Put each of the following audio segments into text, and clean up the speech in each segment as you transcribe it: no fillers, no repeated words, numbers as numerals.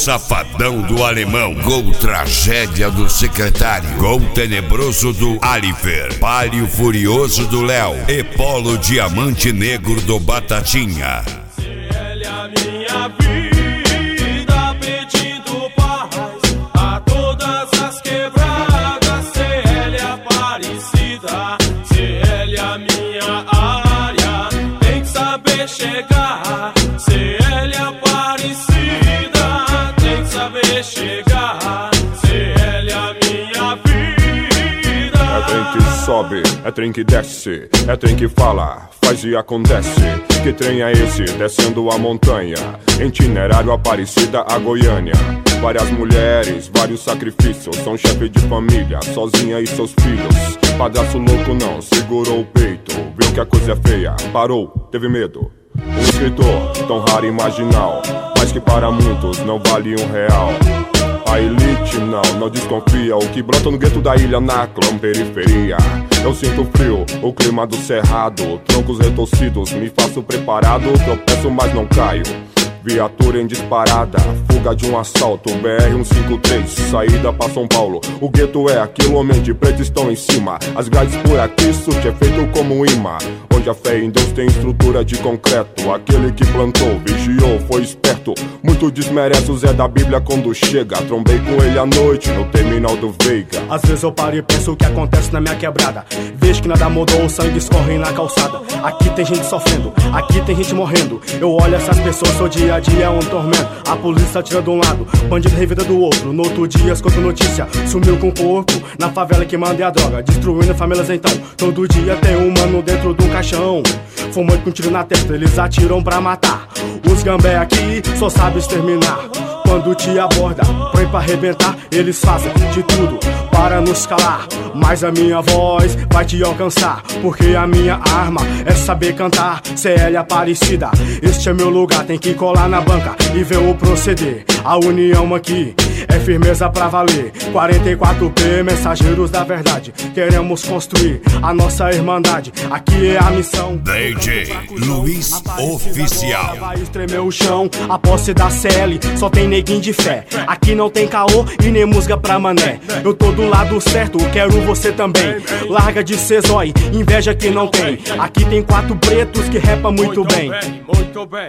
safadão do alemão. Gol tragédia do secretário. Gol tenebroso do Aliver. Palio furioso do Léo. E polo diamante negro do Batatinha. CL é a minha vida, pedindo paz a todas as quebradas. CL é Aparecida, CL é a minha área, tem que saber chegar. CL é Aparecida, tem que saber chegar. CL é a minha vida. É trem que sobe, é trem que desce, é trem que fala, faz e acontece. Que trem é esse, descendo a montanha? Itinerário Aparecida a Goiânia. Várias mulheres, vários sacrifícios. São chefe de família, sozinha e seus filhos. Padraço louco não, segurou o peito. Viu que a coisa é feia, parou, teve medo. Um escritor tão raro e marginal, mas que para muitos não vale R$1. A elite não desconfia. O que brota no gueto da ilha na clã periferia. Eu sinto frio, o clima do cerrado. Troncos retorcidos, me faço preparado. Tropeço, mas não caio. Viatura em disparada, fuga de um assalto. BR-153, saída pra São Paulo. O gueto é aquilo, homem de preto estão em cima. As grades por aqui, surte é feito como um imã. Onde a fé em Deus tem estrutura de concreto. Aquele que plantou, vigiou, foi esperto. Muito desmerece o Zé da Bíblia quando chega. Trombei com ele à noite no terminal do Veiga. Às vezes eu paro e penso o que acontece na minha quebrada. Vejo que nada mudou, o sangue escorre na calçada. Aqui tem gente sofrendo, aqui tem gente morrendo. Eu olho essas pessoas, sou dia a dia é um tormento. A polícia tira de um lado, bandido revida do outro. No outro dia escuto notícia, sumiu com o corpo na favela que manda a droga, destruindo famílias então. Todo dia tem um mano dentro de um caixão, fumando com tiro na testa, eles atiram pra matar. Os gambé aqui só sabem exterminar. Quando te aborda, põe pra arrebentar, eles fazem de tudo para nos calar. Mas a minha voz vai te alcançar, porque a minha arma é saber cantar. CL Aparecida, este é meu lugar, tem que colar na banca e ver o proceder. A união aqui é firmeza pra valer. 44P, mensageiros da verdade, queremos construir a nossa irmandade. Aqui é a missão. DJ Luiz Oficial. Vai estremer o chão, a posse da CL só tem neguinho de fé. Aqui não tem caô e nem música pra mané. Eu tô do lado certo, quero você também. Larga de ser zói, inveja que não tem. Aqui tem 4 pretos que repa muito bem. Muito bem.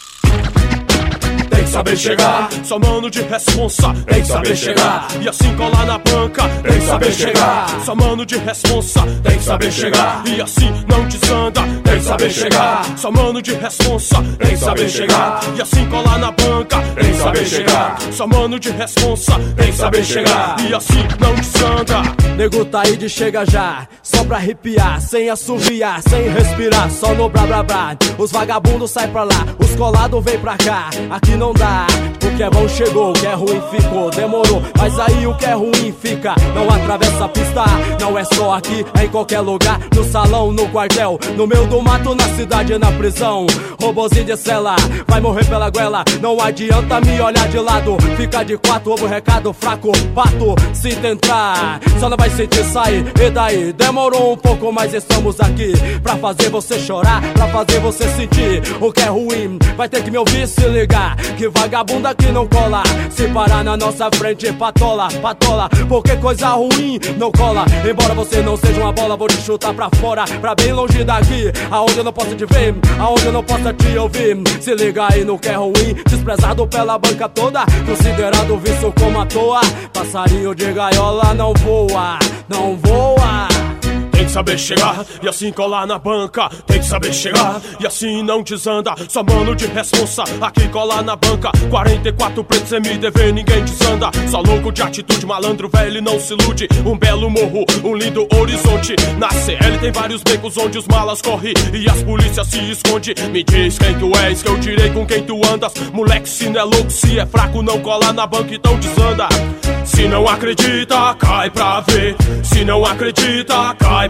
Tem que saber chegar, só mano de responsa. Tem que saber chegar, e assim colar na banca. Tem que saber chegar, só mano de responsa. Tem que saber chegar, e assim não desanda. Tem que saber chegar, só mano de responsa. Tem que saber chegar, e assim colar na banca. Tem que saber chegar, só mano de responsa. Tem que saber chegar, e assim não desanda. Nego tá aí de chega já, só pra arrepiar, sem assoviar, sem respirar, só no blá blá blá. Os vagabundos sai pra lá, os colados vem pra cá. Aqui não dá, o que é bom chegou, o que é ruim ficou, demorou. Mas aí o que é ruim fica, não atravessa a pista. Não é só aqui, é em qualquer lugar. No salão, no quartel, no meio do mato, na cidade, na prisão. Robozinho de cela, vai morrer pela goela. Não adianta me olhar de lado, fica de 4, ovo recado fraco. Pato, se tentar, só não vai sentir sair. E daí, demorou um pouco, mas estamos aqui pra fazer você chorar, pra fazer você sentir o que é ruim. Vai ter que me ouvir, se ligar, que vagabunda que não cola. Se parar na nossa frente, patola, patola, porque coisa ruim não cola. Embora você não seja uma bola, vou te chutar pra fora, pra bem longe daqui, aonde eu não posso te ver, aonde eu não posso te ouvir. Se liga aí no que é ruim, desprezado pela banca toda, considerado visto como à toa. Passarinho de gaiola não voa, não voa. Tem que saber chegar e assim colar na banca. Tem que saber chegar e assim não desanda. Só mano de responsa, aqui colar na banca. 44 pretos sem me dever, ninguém desanda. Só louco de atitude, malandro velho não se ilude. Um belo morro, um lindo horizonte. Na CL tem vários becos onde os malas correm e as polícias se esconde. Me diz quem tu és, que eu direi com quem tu andas. Moleque, se não é louco, se é fraco, não cola na banca, então desanda. Se não acredita, cai pra ver. Se não acredita, cai pra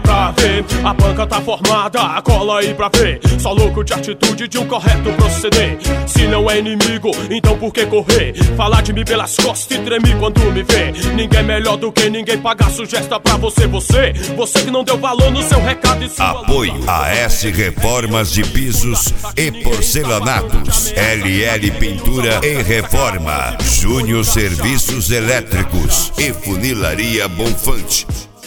pra ver. A banca tá formada, cola aí pra ver. Só louco de atitude de um correto proceder. Se não é inimigo, então por que correr? Falar de mim pelas costas e tremer quando me vê. Ninguém melhor do que ninguém, pagar sugesta pra você. Você que não deu valor no seu recado e sua Apoio AS Reformas de Pisos e Porcelanatos, LL Pintura e Reforma, Júnior Serviços Elétricos e Funilaria Bonfante.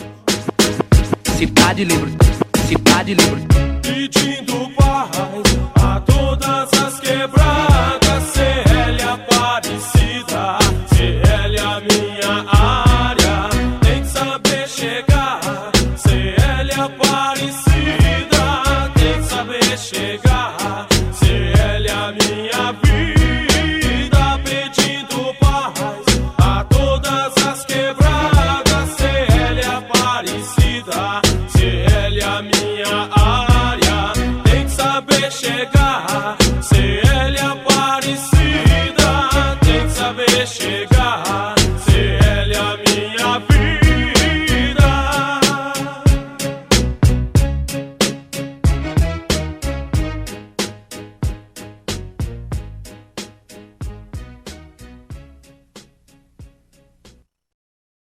Cidade Livre, Cidade Livre. Pedindo paz a todas as quebradas. CL Aparecida, CL a minha área. Tem que saber chegar. CL Aparecida, tem que saber chegar. CL a minha vida. Pedindo paz a todas as quebradas. CL Aparecida, CL a minha área. Tem que saber chegar. CL